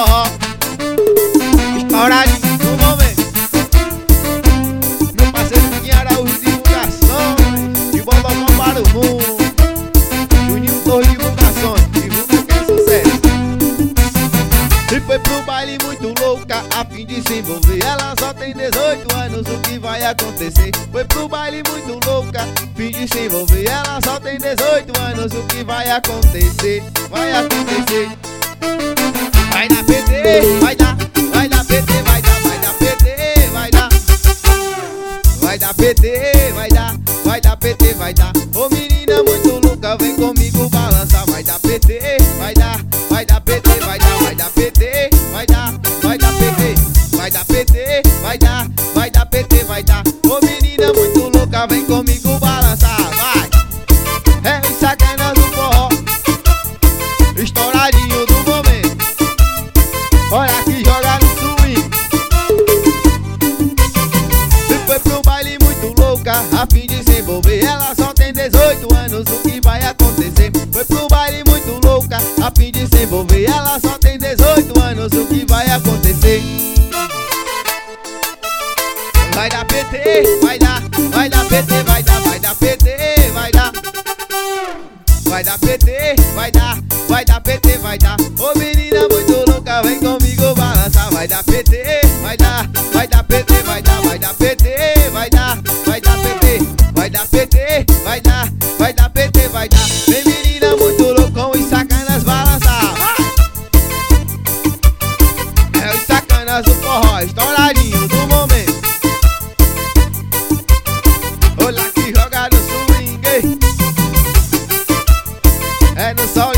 forró. Estouradinho do momento. Meu parceiro Juninho Araújo Divulgações, de Bodocó para o mundo. Juninho Torres Divulgações, divulga que é sucesso. E foi pro baile muito louca, a fim de se envolver. Ela só tem 18 anos, o que vai acontecer? Foi pro baile muito louca, a fim de se envolver. Ela só tem 18 anos, o que vai acontecer? Vai acontecer. Vai dar PT, vai dar PT, vai dar PT, vai dar. Vai dar PT, vai dar PT, vai dar. Ô menina muito louca, vem comigo balançar. Vai dar PT, vai dar PT, vai dar PT, vai dar PT, vai dar PT, vai dar PT, vai dar. Ô menina muito louca, vem comigo balançar, vai. É os sacanas do forró, estouradinho do momento. Olha que joga no swing. E foi pro baile muito louca, a fim de se envolver. Ela só tem 18 anos, o que vai acontecer? Foi pro baile muito louca, a fim de se envolver. Ela só tem 18 anos, o que vai acontecer? Vai dar PT, vai dar PT, vai dar PT, vai dar PT, vai dar PT, vai dar. Ô menina muito louca, vem comigo balançar. Vai dar PT, vai dar PT, vai dar PT, vai dar PT, vai dar PT, vai dar PT, vai dar. Vem menina muito louca, com os sacanas balançar. É os sacanas do forró, estouradinho do momento. Olha que joga no swing, é no sol